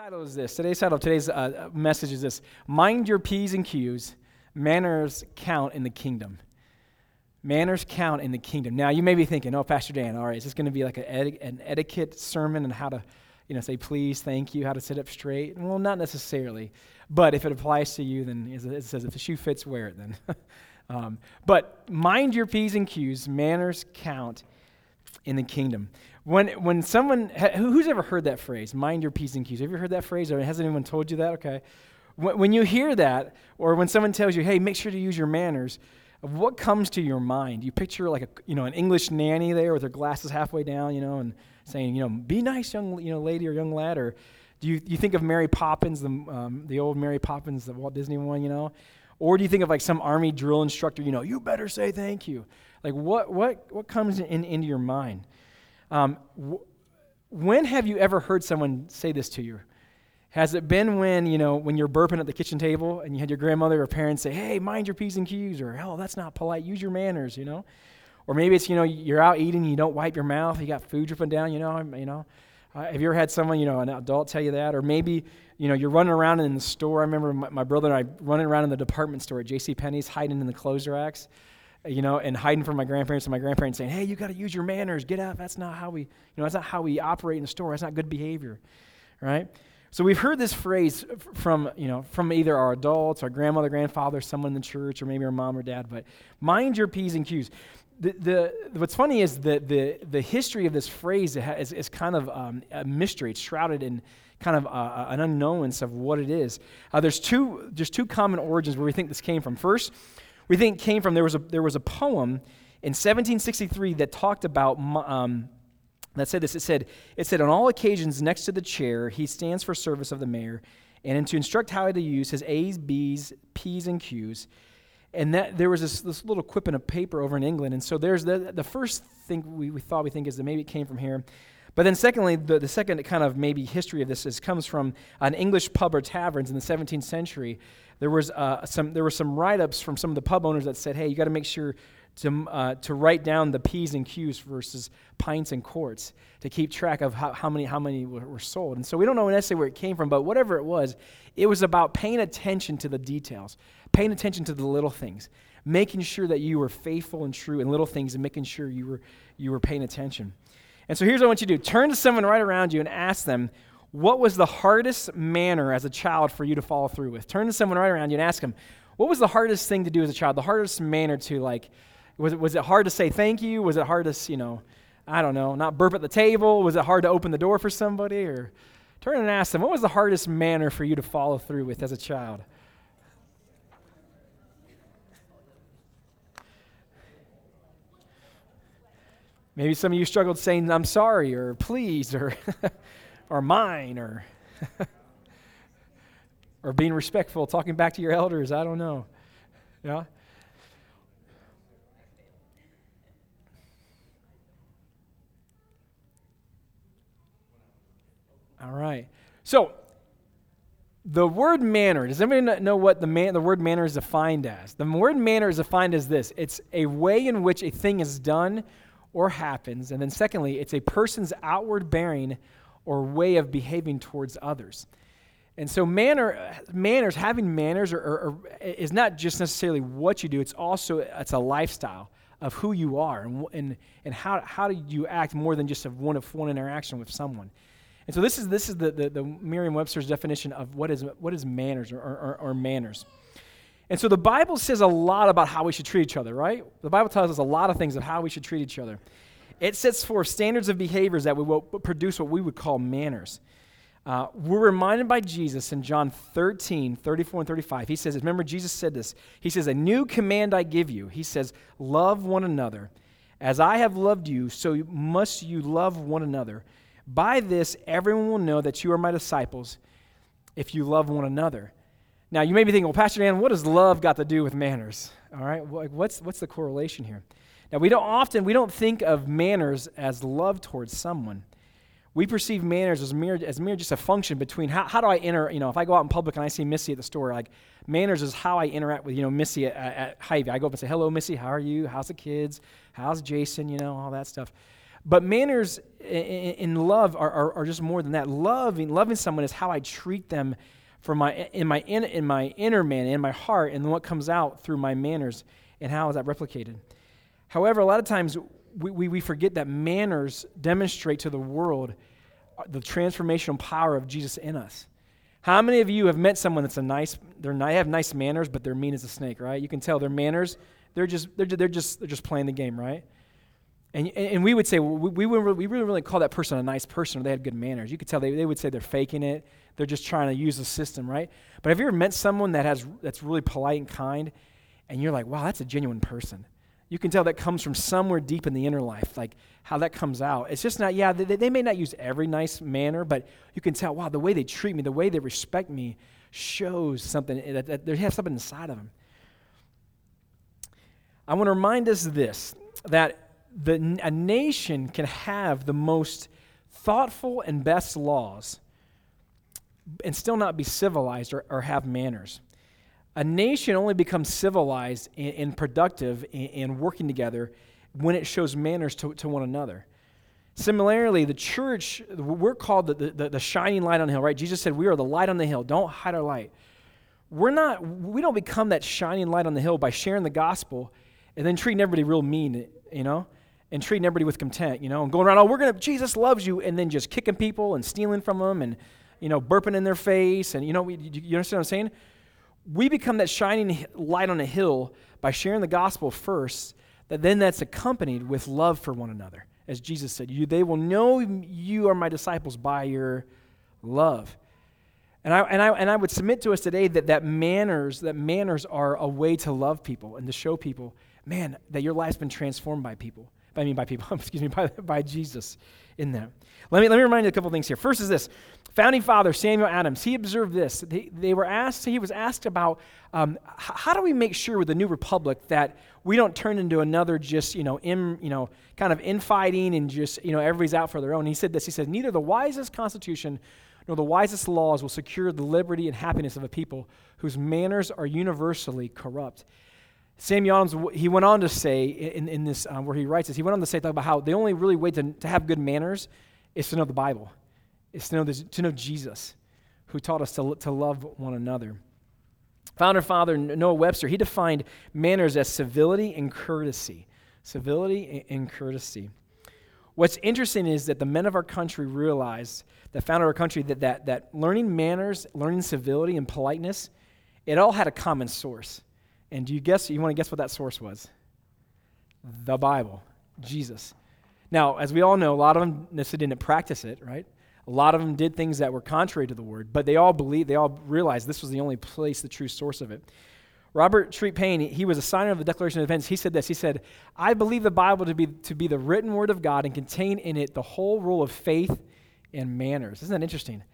title is this. Today's title of today's message is this: Mind your P's and Q's. Manners count in the kingdom. Manners count in the kingdom. Now, you may be thinking, oh, Pastor Dan, all right, is this going to be like an etiquette sermon on how to, say please, thank you, how to sit up straight? Well, not necessarily. But if it applies to you, then it says if the shoe fits, wear it then. But mind your P's and Q's. Manners count in the kingdom. When someone, who's ever heard that phrase, mind your P's and Q's? Have you ever heard that phrase, or hasn't anyone told you that? Okay. When you hear that, or when someone tells you, hey, make sure to use your manners, what comes to your mind? You picture like an English nanny there with her glasses halfway down, and saying, be nice, young lady or young lad, or do you think of Mary Poppins, the old Mary Poppins, the Walt Disney one, or do you think of like some army drill instructor, you better say thank you? Like what comes into your mind? When have you ever heard someone say this to you? Has it been when you're burping at the kitchen table and you had your grandmother or parents say, hey, mind your P's and Q's, or, oh, that's not polite, use your manners, Or maybe it's, you're out eating, you don't wipe your mouth, you got food dripping down, Have you ever had someone, an adult tell you that? Or maybe, you're running around in the store. I remember my brother and I running around in the department store at JCPenney's, hiding in the clothes racks, and hiding from my grandparents, and my grandparents saying, hey, you got to use your manners, get out. That's not how we, that's not how we operate in the store. That's not good behavior, right? So we've heard this phrase from either our adults, our grandmother, grandfather, someone in the church, or maybe our mom or dad, but mind your P's and Q's. What's funny is that the history of this phrase is kind of a mystery. It's shrouded in kind of an unknownness of what it is. There's two common origins where we think this came from. First, we think it came from, there was a poem in 1763 that talked about, that said this. It said, on all occasions next to the chair, he stands for service of the mayor, and to instruct how to use his A's, B's, P's, and Q's. And that there was this little quip in a paper over in England. And so there's the first thing we think is that maybe it came from here. But then secondly, the second kind of maybe history of this comes from an English pub or taverns in the 17th century. There were some write-ups from some of the pub owners that said, hey, you got to make sure to write down the P's and Q's versus pints and quarts to keep track of how many were sold. And so we don't know necessarily where it came from, but whatever it was about paying attention to the details, paying attention to the little things, making sure that you were faithful and true in little things, and making sure you were paying attention. And so here's what I want you to do. Turn to someone right around you and ask them, what was the hardest manner as a child for you to follow through with? Turn to someone right around you and ask them, what was the hardest thing to do as a child? The hardest manner to was it hard to say thank you? Was it hard to, I don't know, not burp at the table? Was it hard to open the door for somebody? Or turn and ask them, what was the hardest manner for you to follow through with as a child? Maybe some of you struggled saying, I'm sorry, or please, or or mine, or or being respectful, talking back to your elders. I don't know. Yeah? All right. So, the word manner, does anybody know what the word manner is defined as? The word manner is defined as this. It's a way in which a thing is done or happens. And then secondly, it's a person's outward bearing or way of behaving towards others. And so having manners is not just necessarily what you do, it's a lifestyle of who you are and how do you act more than just one interaction with someone. And so this is the Merriam-Webster's definition of what is manners or manners. And so the Bible says a lot about how we should treat each other, right? The Bible tells us a lot of things of how we should treat each other. It sets forth standards of behaviors that will produce what we would call manners. We're reminded by Jesus in John 13, 34 and 35. He says, remember Jesus said this. He says, a new command I give you. He says, love one another. As I have loved you, so must you love one another. By this, everyone will know that you are my disciples if you love one another. Now, you may be thinking, well, Pastor Dan, what does love got to do with manners? All right, what's the correlation here? Now, we don't think of manners as love towards someone. We perceive manners as mere just a function between how do I enter, if I go out in public and I see Missy at the store, like manners is how I interact with, Missy at Hy-Vee. I go up and say, hello, Missy, how are you? How's the kids? How's Jason? All that stuff. But manners in love are just more than that. Loving someone is how I treat them in my inner man, in my heart, and then what comes out through my manners, and how is that replicated. However, a lot of times we forget that manners demonstrate to the world the transformational power of Jesus in us. How many of you have met someone that's they have nice manners, but they're mean as a snake, right? You can tell their manners, they're just playing the game, right? And we would say, well, we wouldn't really call that person a nice person or they had good manners. You could tell they would say they're faking it. They're just trying to use the system, right? But have you ever met someone that's really polite and kind, and you're like, wow, that's a genuine person? You can tell that comes from somewhere deep in the inner life, like how that comes out. It's just not, they may not use every nice manner, but you can tell, wow, the way they treat me, the way they respect me shows something, that they have something inside of them. I want to remind us this, that a nation can have the most thoughtful and best laws and still not be civilized or have manners. A nation only becomes civilized and productive and working together when it shows manners to one another. Similarly, the church, we're called the shining light on the hill, right? Jesus said we are the light on the hill. Don't hide our light. We don't become that shining light on the hill by sharing the gospel and then treating everybody real mean, and treating everybody with contempt, and going around, Jesus loves you, and then just kicking people and stealing from them and, burping in their face. And, you understand what I'm saying? We become that shining light on a hill by sharing the gospel first, that's accompanied with love for one another. As Jesus said, they will know you are my disciples by your love. And I would submit to us today that manners are a way to love people and to show people, man, that your life's been transformed by people. By Jesus in them. Let me remind you a couple things here. First is this. Founding father Samuel Adams, he observed this. He was asked about how do we make sure with the new republic that we don't turn into another just, kind of infighting and just, everybody's out for their own. He said this. He said, neither the wisest constitution nor the wisest laws will secure the liberty and happiness of a people whose manners are universally corrupt. Samuel Adams, he went on to say in this, where he writes this, he went on to say about how the only really way to have good manners is to know the Bible. It's to know Jesus, who taught us to love one another. Founder father Noah Webster, he defined manners as civility and courtesy. Civility and courtesy. What's interesting is that the men of our country realized, that founded our country, that learning manners, learning civility and politeness, it all had a common source. And you want to guess what that source was? The Bible, Jesus. Now, as we all know, a lot of them necessarily didn't practice it, right? A lot of them did things that were contrary to the word, but they all realized this was the only place, the true source of it. Robert Treat Paine, he was a signer of the Declaration of Independence. He said this, he said, I believe the Bible to be the written word of God and contain in it the whole rule of faith and manners. Isn't that interesting?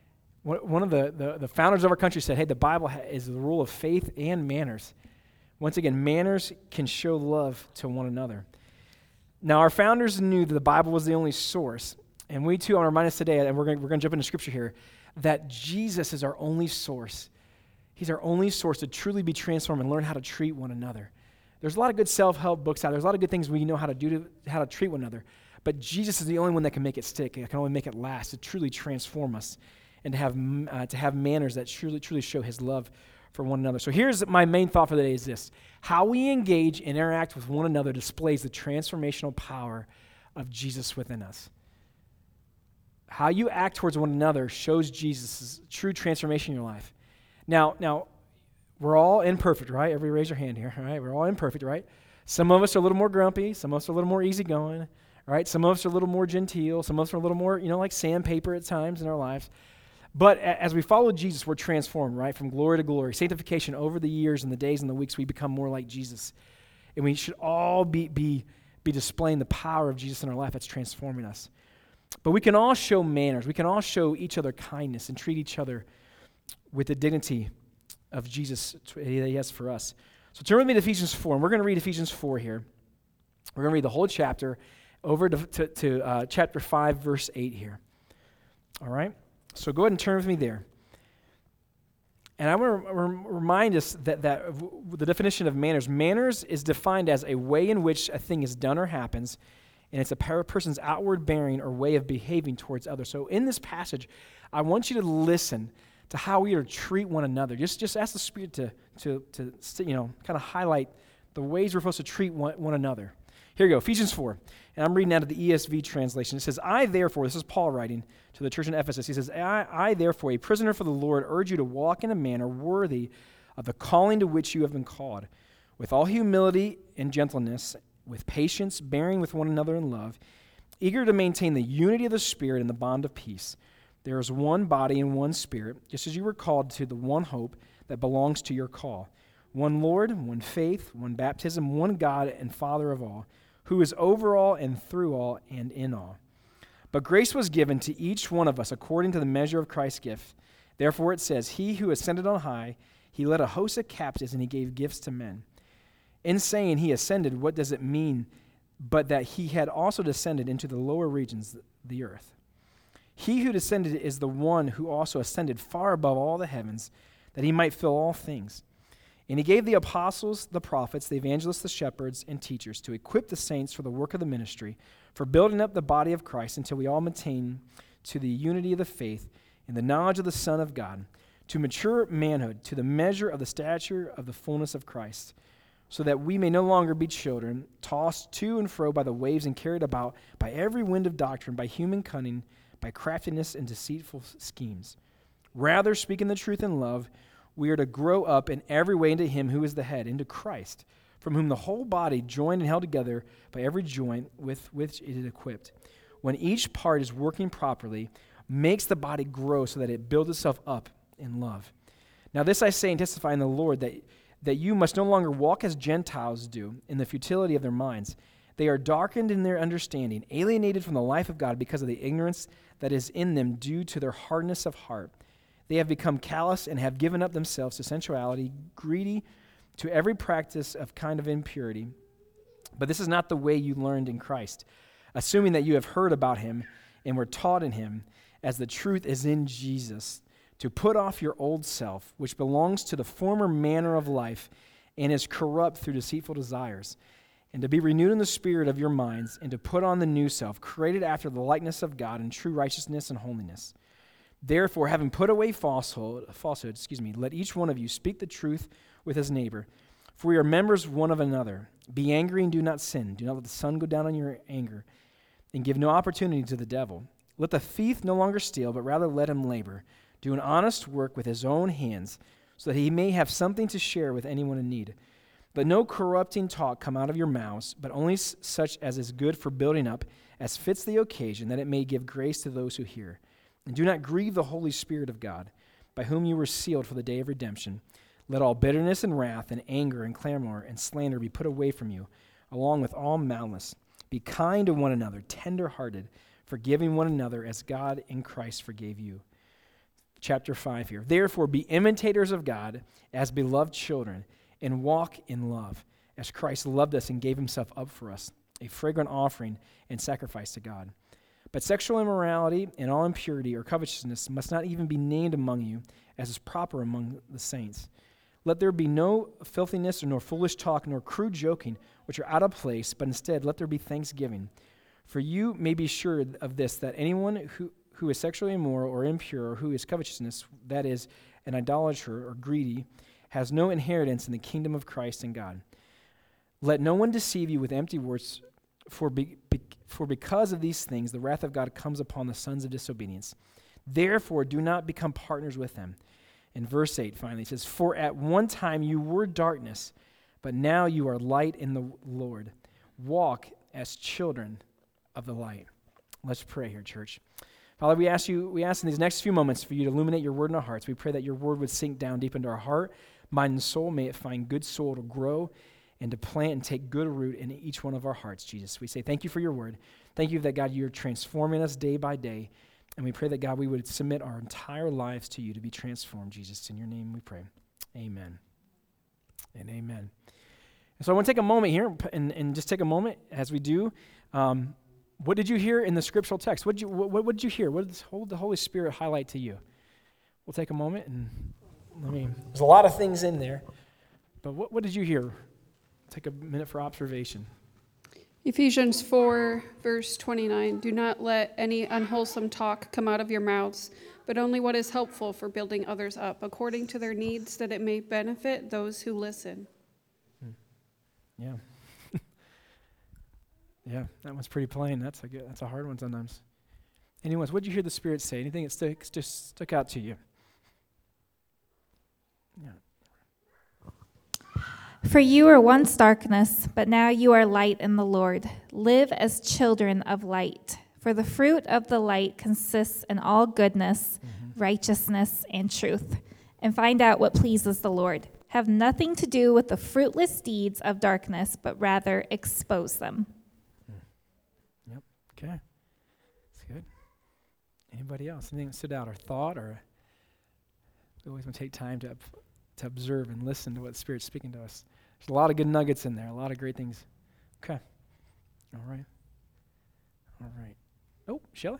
One of the founders of our country said, hey, the Bible is the rule of faith and manners. Once again, manners can show love to one another. Now, our founders knew that the Bible was the only source, and we too want to remind us today, and we're going to jump into Scripture here, that Jesus is our only source. He's our only source to truly be transformed and learn how to treat one another. There's a lot of good self-help books out there. There's a lot of good things we know how to do how to treat one another, but Jesus is the only one that can make it stick, and can only make it last, to truly transform us, and to have manners that truly show his love for one another. So here's my main thought for the day is this. How we engage and interact with one another displays the transformational power of Jesus within us. How you act towards one another shows Jesus' true transformation in your life. Now, we're all imperfect, right? Everybody raise your hand here, all right? We're all imperfect, right? Some of us are a little more grumpy. Some of us are a little more easygoing, right? Some of us are a little more genteel. Some of us are a little more, like sandpaper at times in our lives. But as we follow Jesus, we're transformed, right? From glory to glory. Sanctification over the years and the days and the weeks, we become more like Jesus. And we should all be displaying the power of Jesus in our life that's transforming us. But we can all show manners. We can all show each other kindness and treat each other with the dignity of Jesus that he has for us. So turn with me to Ephesians 4, and we're going to read Ephesians 4 here. We're going to read the whole chapter over to chapter 5, verse 8 here. All right? So go ahead and turn with me there. And I want to remind us that the definition of manners. Manners is defined as a way in which a thing is done or happens and it's a person's outward bearing or way of behaving towards others. So in this passage, I want you to listen to how we are to treat one another. Just ask the Spirit to kind of highlight the ways we're supposed to treat one another. Here you go, Ephesians 4. And I'm reading out of the ESV translation. It says, I therefore, this is Paul writing to the church in Ephesus. He says, I therefore, a prisoner for the Lord, urge you to walk in a manner worthy of the calling to which you have been called, with all humility and gentleness, with patience, bearing with one another in love, eager to maintain the unity of the Spirit in the bond of peace. There is one body and one Spirit, just as you were called to the one hope that belongs to your call. One Lord, one faith, one baptism, one God and Father of all, who is over all and through all and in all. But grace was given to each one of us according to the measure of Christ's gift. Therefore it says, He who ascended on high, he led a host of captives and he gave gifts to men. In saying he ascended, what does it mean but that he had also descended into the lower regions, the earth? He who descended is the one who also ascended far above all the heavens, that he might fill all things. And he gave the apostles, the prophets, the evangelists, the shepherds, and teachers to equip the saints for the work of the ministry, for building up the body of Christ until we all attain to the unity of the faith and the knowledge of the Son of God, to mature manhood, to the measure of the stature of the fullness of Christ, so that we may no longer be children, tossed to and fro by the waves and carried about by every wind of doctrine, by human cunning, by craftiness and deceitful schemes. Rather, speaking the truth in love, we are to grow up in every way into Him who is the head, into Christ, from whom the whole body, joined and held together by every joint with which it is equipped, when each part is working properly, makes the body grow so that it builds itself up in love. Now this I say and testify in the Lord, that you must no longer walk as Gentiles do in the futility of their minds. They are darkened in their understanding, alienated from the life of God because of the ignorance that is in them due to their hardness of heart. They have become callous and have given up themselves to sensuality, greedy to every practice of kind of impurity. But this is not the way you learned in Christ, assuming that you have heard about Him and were taught in Him, as the truth is in Jesus, to put off your old self, which belongs to the former manner of life and is corrupt through deceitful desires, and to be renewed in the spirit of your minds, and to put on the new self, created after the likeness of God in true righteousness and holiness. Therefore, having put away falsehood, let each one of you speak the truth with his neighbor, for we are members one of another. Be angry and do not sin. Do not let the sun go down on your anger, and give no opportunity to the devil. Let the thief no longer steal, but rather let him labor, do an honest work with his own hands, so that he may have something to share with anyone in need. Let no corrupting talk come out of your mouths, but only such as is good for building up, as fits the occasion, that it may give grace to those who hear. And do not grieve the Holy Spirit of God, by whom you were sealed for the day of redemption. Let all bitterness and wrath and anger and clamor and slander be put away from you, along with all malice. Be kind to one another, tender-hearted, forgiving one another as God in Christ forgave you. Chapter 5 here. Therefore, be imitators of God as beloved children, and walk in love, as Christ loved us and gave Himself up for us, a fragrant offering and sacrifice to God. But sexual immorality and all impurity or covetousness must not even be named among you, as is proper among the saints. Let there be no filthiness, nor foolish talk, nor crude joking, which are out of place, but instead let there be thanksgiving. For you may be sure of this, that anyone who is sexually immoral or impure, or who is covetousness, that is, an idolater or greedy, has no inheritance in the kingdom of Christ and God. Let no one deceive you with empty words, for because of these things the wrath of God comes upon the sons of disobedience. Therefore do not become partners with them. In verse 8 finally it says, For at one time you were darkness, but now you are light in the Lord. Walk as children of the light. Let's pray here, church. Father, we ask in these next few moments for you to illuminate your word in our hearts. We pray that your word would sink down deep into our heart, mind, and soul. May it find good soil to grow and to plant and take good root in each one of our hearts, Jesus. We say thank you for your word. Thank you that, God, you're transforming us day by day. And we pray that, God, we would submit our entire lives to you to be transformed, Jesus. In your name we pray. Amen and amen. And so I want to take a moment here and just take a moment as we do. What did you hear in the scriptural text? What did you hear? What did the Holy Spirit highlight to you? We'll take a moment and there's a lot of things in there, but what did you hear? Take a minute for observation. Ephesians 4, verse 29, do not let any unwholesome talk come out of your mouths, but only what is helpful for building others up, according to their needs, that it may benefit those who listen. Yeah. Yeah, that one's pretty plain. That's a hard one sometimes. Anyways, what did you hear the Spirit say? Anything that just stuck out to you? Yeah. For you were once darkness, but now you are light in the Lord. Live as children of light. For the fruit of the light consists in all goodness, righteousness, and truth. And find out what pleases the Lord. Have nothing to do with the fruitless deeds of darkness, but rather expose them. Yep. Okay. That's good. Anybody else? Anything that stood out or thought, or we always want to take time to observe and listen to what the Spirit's speaking to us. There's a lot of good nuggets in there, a lot of great things. Okay. All right. All right. Oh, Shelley?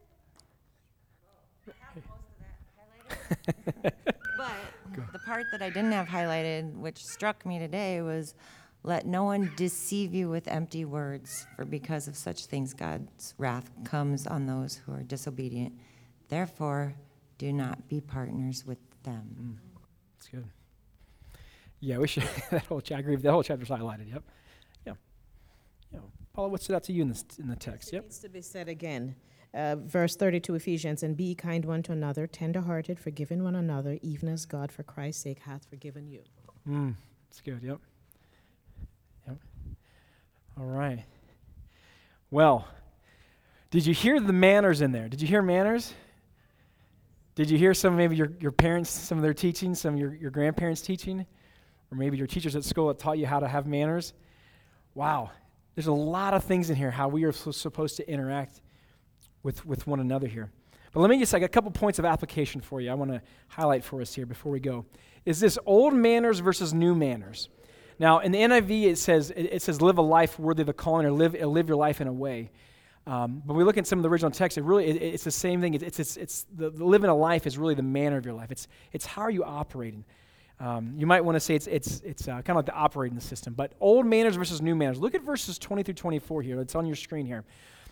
I have most of that highlighted. But the part that I didn't have highlighted, which struck me today, was let no one deceive you with empty words, for because of such things God's wrath comes on those who are disobedient. Therefore, do not be partners with them. That's good. Yeah, we should. I agree with that whole chapter's highlighted. Yep. Yeah. Yeah. Paula, what stood out to you in the text? Yep. It needs to be said again. Verse 32, Ephesians, and be kind one to another, tender-hearted, forgiving one another, even as God for Christ's sake hath forgiven you. That's good. Yep. Yep. All right. Well, did you hear the manners in there? Did you hear manners? Did you hear maybe your parents, some of their teaching, some of your grandparents' teaching, or maybe your teachers at school that taught you how to have manners? Wow. There's a lot of things in here, how we are supposed to interact with one another here. But let me just, a couple points of application for you I want to highlight for us here before we go. Is this old manners versus new manners? Now, in the NIV, it says live a life worthy of the calling, or live your life in a way. But we look at some of the original text, it's the same thing. It's the living a life is really the manner of your life. It's how are you operating. You might want to say it's kind of like the operating system. But old manners versus new manners. Look at verses 20 through 24 here. It's on your screen here.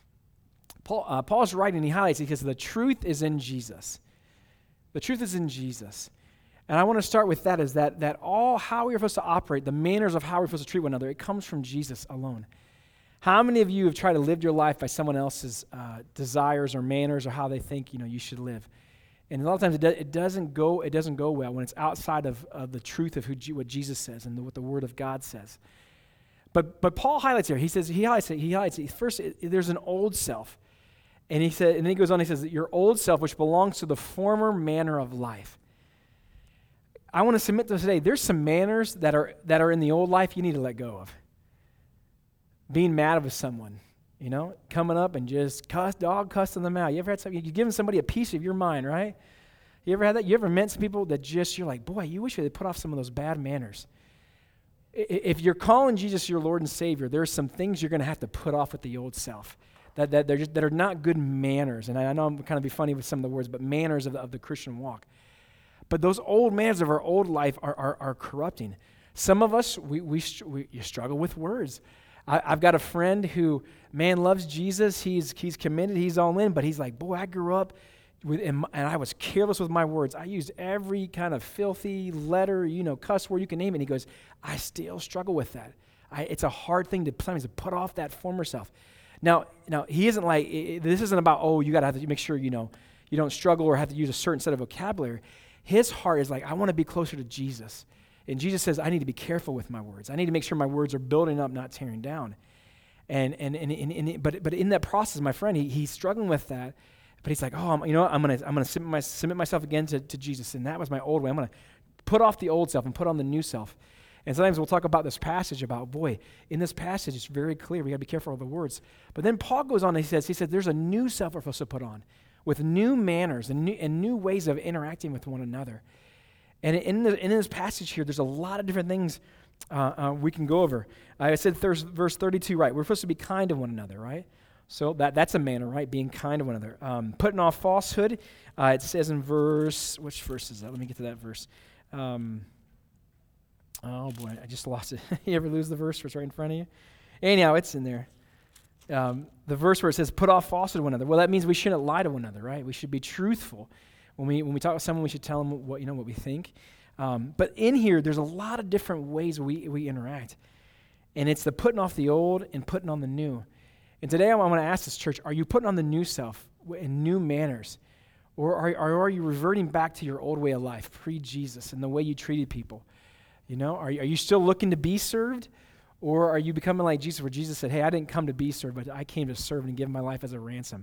Paul's writing, he highlights it because the truth is in Jesus. The truth is in Jesus. And I want to start with that, is that all how we're supposed to operate, the manners of how we're supposed to treat one another, it comes from Jesus alone. How many of you have tried to live your life by someone else's desires or manners or how they think you should live? And a lot of times it doesn't go well when it's outside of the truth of what Jesus says and what the Word of God says. But Paul highlights here. He highlights it. First, there's an old self, and then he goes on. He says that your old self, which belongs to the former manner of life. I want to submit to us today. There's some manners that are in the old life you need to let go of. Being mad with someone, coming up and just cussing them out. You ever had something, you're giving somebody a piece of your mind, right? You ever had that? You ever met some people that you're like, boy, you wish they'd put off some of those bad manners. If you're calling Jesus your Lord and Savior, there's some things you're going to have to put off with the old self that are not good manners. And I know I'm kind of be funny with some of the words, but manners of the Christian walk. But those old manners of our old life are corrupting. Some of us, we struggle with words. I've got a friend who, loves Jesus. He's committed. He's all in. But he's like, boy, I grew up and I was careless with my words. I used every kind of filthy letter, cuss word, you can name it. And he goes, I still struggle with that. It's a hard thing to sometimes to put off that former self. Now he isn't like, this isn't about, you got to have to make sure, you don't struggle or have to use a certain set of vocabulary. His heart is like, I want to be closer to Jesus. And Jesus says, I need to be careful with my words. I need to make sure my words are building up, not tearing down. But in that process, my friend, he's struggling with that. But he's like, I'm gonna submit myself again to Jesus. And that was my old way. I'm gonna put off the old self and put on the new self. And sometimes we'll talk about this passage about, in this passage it's very clear. We got to be careful of the words. But then Paul goes on and he says, there's a new self we're supposed to put on, with new manners and new ways of interacting with one another. And in this passage here, there's a lot of different things we can go over. I said verse 32, right? We're supposed to be kind to one another, right? So that's a manner, right? Being kind to one another. Putting off falsehood. It says in which verse is that? Let me get to that verse. Oh boy, I just lost it. You ever lose the verse? It's right in front of you. Anyhow, it's in there. the verse where it says, put off falsehood to one another. Well, that means we shouldn't lie to one another, right? We should be truthful. When we talk to someone, we should tell them what we think. But in here, there's a lot of different ways we interact. And it's the putting off the old and putting on the new. And today I want to ask this church, are you putting on the new self and new manners? Or are you reverting back to your old way of life, pre-Jesus, and the way you treated people? Are you still looking to be served? Or are you becoming like Jesus, where Jesus said, hey, I didn't come to be served, but I came to serve and give my life as a ransom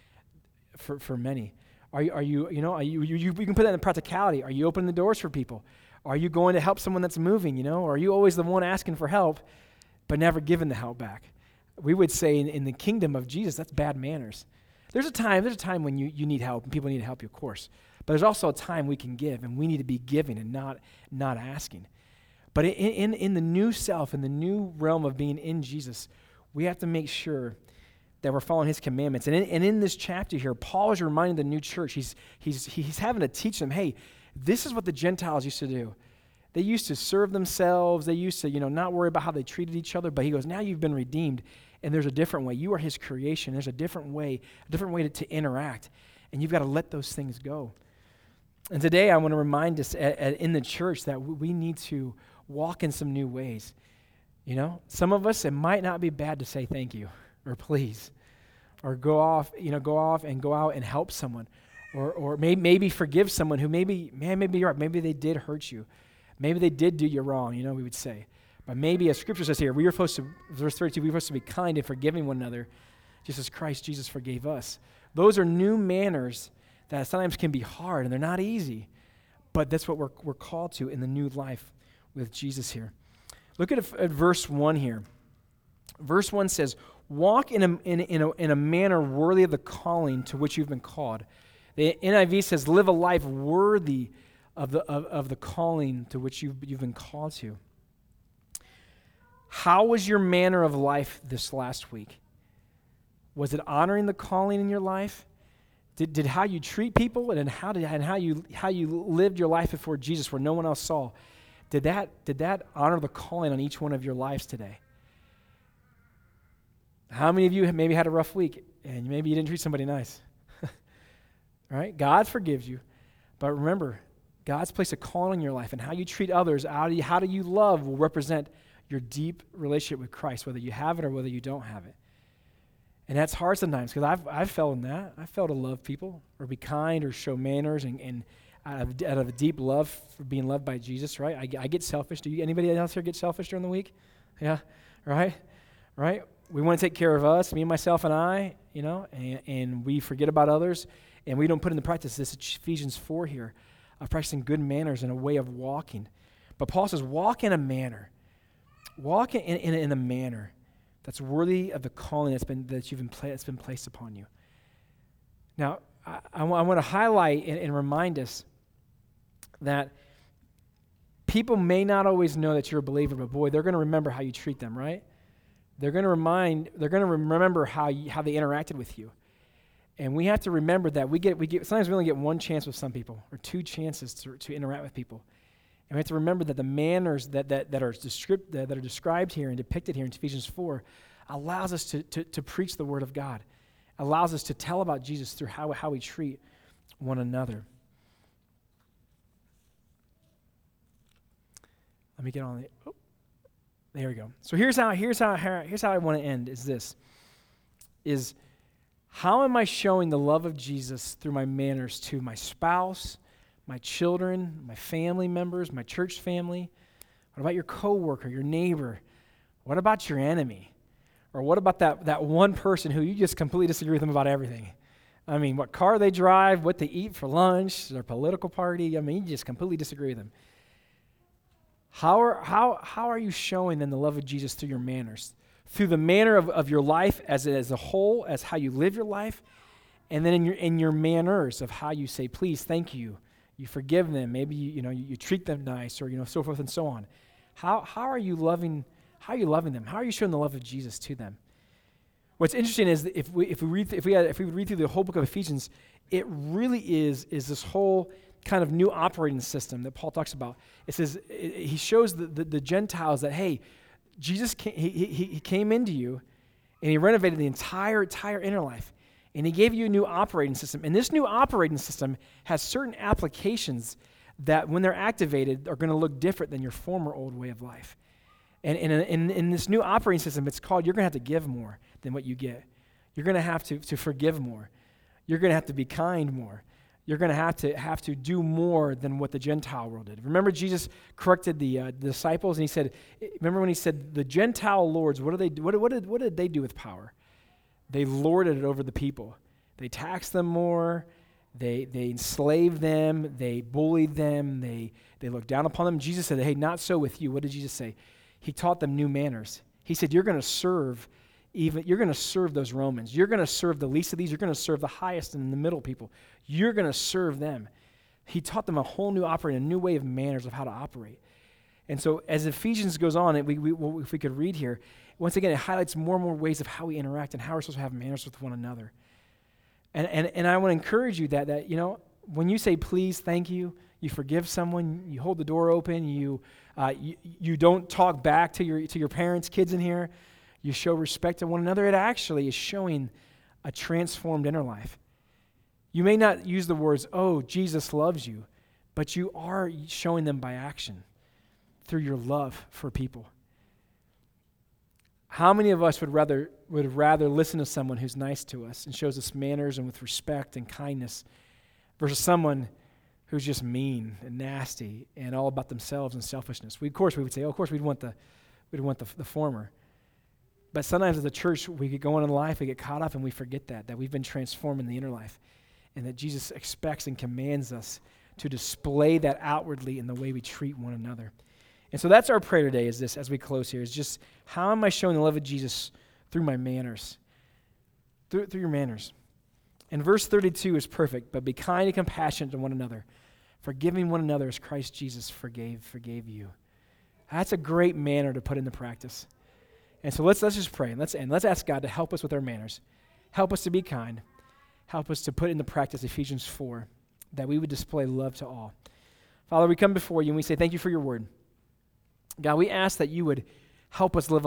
for many? You can put that in practicality. Are you opening the doors for people? Are you going to help someone that's moving, Or are you always the one asking for help, but never giving the help back? We would say in the kingdom of Jesus, that's bad manners. There's a time when you need help and people need to help you, of course. But there's also a time we can give, and we need to be giving and not asking. But in the new self, in the new realm of being in Jesus, we have to make sure that we're following his commandments. And in this chapter here, Paul is reminding the new church, he's having to teach them, hey, this is what the Gentiles used to do. They used to serve themselves. They used to, not worry about how they treated each other. But he goes, now you've been redeemed, and there's a different way. You are his creation. There's a different way to interact, and you've got to let those things go. And today I want to remind us in the church that we need to walk in some new ways. Some of us, it might not be bad to say thank you or please, or go off and go out and help someone, or maybe forgive someone who maybe you're right, maybe they did hurt you. Maybe they did do you wrong, we would say. But maybe, as Scripture says here, we are supposed to, verse 32, we are supposed to be kind and forgiving one another, just as Christ Jesus forgave us. Those are new manners that sometimes can be hard, and they're not easy. But that's what we're called to in the new life with Jesus here. Look at verse 1 here. Verse 1 says, walk in a manner worthy of the calling to which you've been called. The NIV says, live a life worthy of the calling to which you've been called to. How was your manner of life this last week? Was it honoring the calling in your life? Did how you treat people and how you lived your life before Jesus, where no one else saw, did that honor the calling on each one of your lives today? How many of you maybe had a rough week and maybe you didn't treat somebody nice? All right, God forgives you, but remember, God's placed a calling in your life, and how you treat others, how do you love will represent your deep relationship with Christ, whether you have it or whether you don't have it. And that's hard sometimes, because I've felt in that. I felt to love people or be kind or show manners and out of a deep love for being loved by Jesus, right? I get selfish. Anybody else here get selfish during the week? Yeah, right? We want to take care of us, me, myself, and I, and we forget about others, and we don't put into practice this Ephesians 4 here of practicing good manners and a way of walking. But Paul says, walk in a manner. Walk in a manner that's worthy of the calling that's been placed upon you. Now, I want to highlight and remind us that people may not always know that you're a believer, but boy, they're going to remember how you treat them, right? They're going to remember how they interacted with you. And we have to remember that sometimes we only get one chance with some people, or two chances to interact with people. And we have to remember that the manners that are described here and depicted here in Ephesians 4 allows us to preach the Word of God, allows us to tell about Jesus through how we treat one another. Let me get on it. Oh, there we go. So here's how I want to end. Is how am I showing the love of Jesus through my manners to my spouse, my children, my family members, my church family? What about your coworker, your neighbor? What about your enemy? Or what about that one person who you just completely disagree with them about everything? I mean, what car they drive, what they eat for lunch, their political party. I mean, you just completely disagree with them. How are you showing them the love of Jesus through your manners? Through the manner of your life as a whole, as how you live your life, and then in your manners of how you say, please, thank you. You forgive them. Maybe you treat them nice, or so forth and so on. How are you loving them? How are you showing the love of Jesus to them? What's interesting is that if we read through the whole book of Ephesians, it really is this whole kind of new operating system that Paul talks about. It says he shows the Gentiles that, hey, Jesus he came into you, and he renovated the entire inner life. And he gave you a new operating system. And this new operating system has certain applications that, when they're activated, are going to look different than your former old way of life. And in this new operating system, it's called, you're going to have to give more than what you get. You're going to have to forgive more. You're going to have to be kind more. You're going to have to do more than what the Gentile world did. Remember, Jesus corrected the disciples, and he said, remember when he said, the Gentile lords, what did they do with power? They lorded it over the people. They taxed them more. They enslaved them. They bullied them. They looked down upon them. Jesus said, hey, not so with you. What did Jesus say? He taught them new manners. He said, you're going to serve those Romans. You're going to serve the least of these. You're going to serve the highest and the middle people. You're going to serve them. He taught them a whole new operating, a new way of manners of how to operate. And so as Ephesians goes on, if we could read here, once again, it highlights more and more ways of how we interact and how we're supposed to have manners with one another. And I want to encourage you that when you say please, thank you, you forgive someone, you hold the door open, you don't talk back to your parents, kids in here, you show respect to one another, it actually is showing a transformed inner life. You may not use the words, oh, Jesus loves you, but you are showing them by action through your love for people. How many of us would rather listen to someone who's nice to us and shows us manners and with respect and kindness versus someone who's just mean and nasty and all about themselves and selfishness? Of course, we would say, oh, of course, we'd want the former. But sometimes as a church, we get going in life, we get caught up, and we forget that we've been transformed in the inner life, and that Jesus expects and commands us to display that outwardly in the way we treat one another. And so that's our prayer today, is this, as we close here, is just, how am I showing the love of Jesus through my manners? Through your manners. And verse 32 is perfect, but be kind and compassionate to one another, forgiving one another as Christ Jesus forgave you. That's a great manner to put into practice. And so let's just pray, and let's ask God to help us with our manners. Help us to be kind. Help us to put into practice Ephesians 4, that we would display love to all. Father, we come before you and we say thank you for your word. God, we ask that you would help us live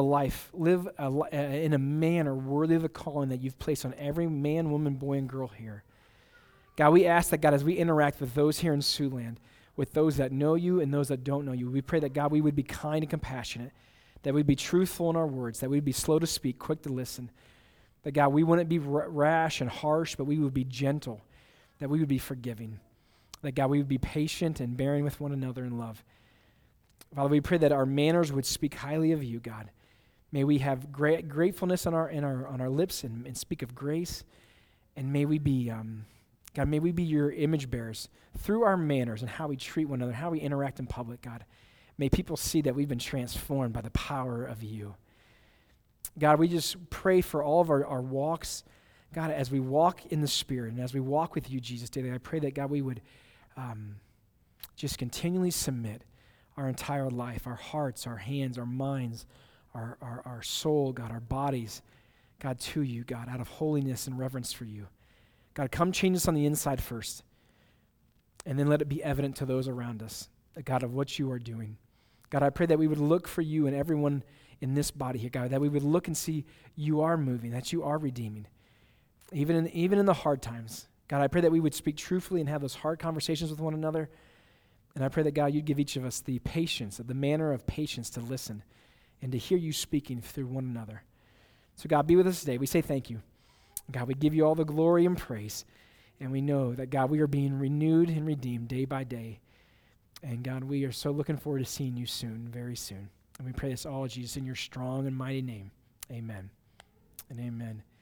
in a manner worthy of the calling that you've placed on every man, woman, boy, and girl here. God, we ask that, God, as we interact with those here in Siouxland, with those that know you and those that don't know you, we pray that, God, we would be kind and compassionate, that we'd be truthful in our words, that we'd be slow to speak, quick to listen, that, God, we wouldn't be rash and harsh, but we would be gentle, that we would be forgiving, that, God, we would be patient and bearing with one another in love. Father, we pray that our manners would speak highly of you, God. May we have gratefulness on our lips and speak of grace, and may we be, God, may we be your image bearers through our manners and how we treat one another, how we interact in public, God. May people see that we've been transformed by the power of you. God, we just pray for all of our walks. God, as we walk in the Spirit and as we walk with you, Jesus, daily, I pray that, God, we would just continually submit our entire life, our hearts, our hands, our minds, our soul, God, our bodies, God, to you, God, out of holiness and reverence for you. God, come change us on the inside first, and then let it be evident to those around us, God, of what you are doing. God, I pray that we would look for you and everyone in this body here, God, that we would look and see you are moving, that you are redeeming, even in the hard times. God, I pray that we would speak truthfully and have those hard conversations with one another. And I pray that, God, you'd give each of us the patience, the manner of patience to listen and to hear you speaking through one another. So, God, be with us today. We say thank you. God, we give you all the glory and praise. And we know that, God, we are being renewed and redeemed day by day. And, God, we are so looking forward to seeing you soon, very soon. And we pray this all, Jesus, in your strong and mighty name. Amen and amen.